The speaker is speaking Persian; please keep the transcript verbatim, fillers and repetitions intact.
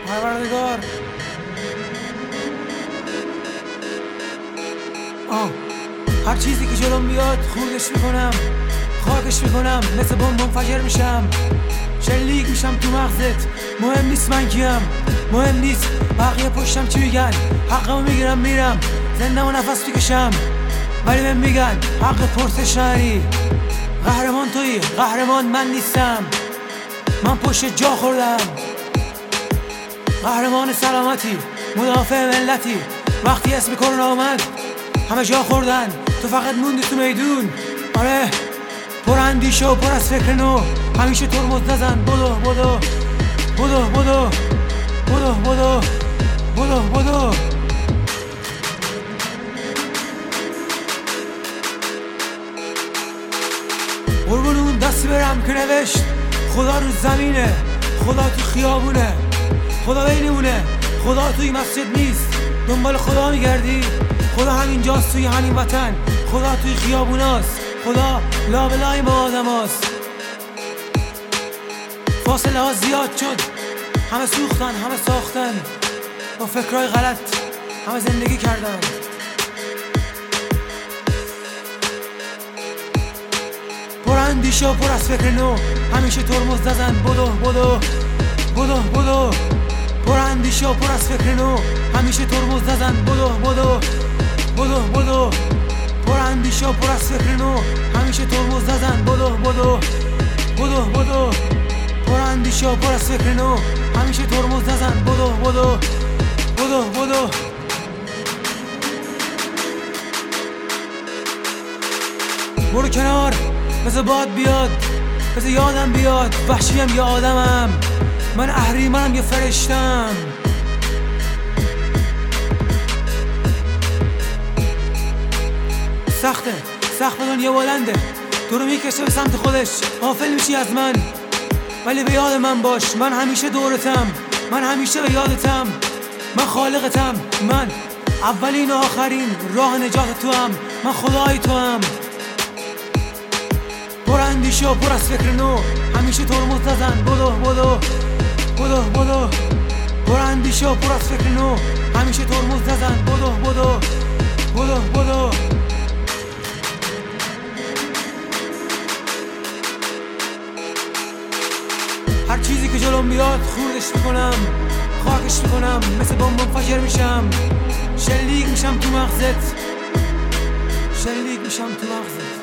پروردگار. آه هر چیزی که جلوم بیاد خوردش میکنم، خاکش میکنم، مثل بمب منفجر میشم، شلیک میشم تو مغزت. مهم نیست من کیم، مهم نیست بقیه پشتم چی میگن، حقمو میگیرم میرم زنده و نفس میکشم. ولی من میگن حق پرسش نداری، قهرمان تویی، قهرمان من نیستم. من پشت جا خوردم، قهرمان سلامتی، مدافع ملتی. وقتی اسم کرونا آمد همه جا خوردن، تو فقط موندی تو میدون. آره پر اندیشه و پر از فکر نو، همیشه ترمز نزن. بدو بدو بدو بدو بدو بدو بدو بدو قربون اون دستی برم که نوشت خدا رو زمینه، خدا تو خیابونه، خدا بینمونه، خدا توی مسجد نیست. دنبال خدا میگردی، خدا همینجاست توی همین وطن، خدا توی خیابوناست، خدا لابلای ما آدم هاست. فاصله ها زیاد شد، همه سوختن، همه ساختن، با فکرهای غلط همه زندگی کردن. پر اندیشه و پر از فکر نو، همیشه ترمز نزن. بدو بدو بدو بدو پر اندیشه و پر از فکر نو، همیشه ترمز نزن. بدو بدو بدو بدو پر اندیشه و پر از فکر نو، همیشه ترمز نزن. بدو بدو بدو بدو پر اندیشه و پر از فکر نو، همیشه ترمز نزن. بدو بدو بدو بدو برو کنار، بذار باد بیاد، بذار یادم بیاد وحشیم یا آدمم. من اهریمنم یا فرشتم. سخته، سخت به دنیا بلنده، تو رو میکشه به سمت خودش، غافل میشی از من. ولی به یاد من باش، من همیشه دورتم، من همیشه به یادتم. من خالقتم، من اولین و آخرین راه نجات تو هم، من خدای تو هم. پر اندیشه و پر از فکر نو، همیشه ترمز نزن. بدو بدو بدو بدو پر اندیشه و پر از فکر نو، همیشه ترمز نزن. بدو بدو بدو بدو هر چیزی که جلوم بیاد خوردش میکنم، خاکش میکنم، مثل بمب منفجر میشم، شلیک میشم تو مغزت، شلیک میشم تو مغزت.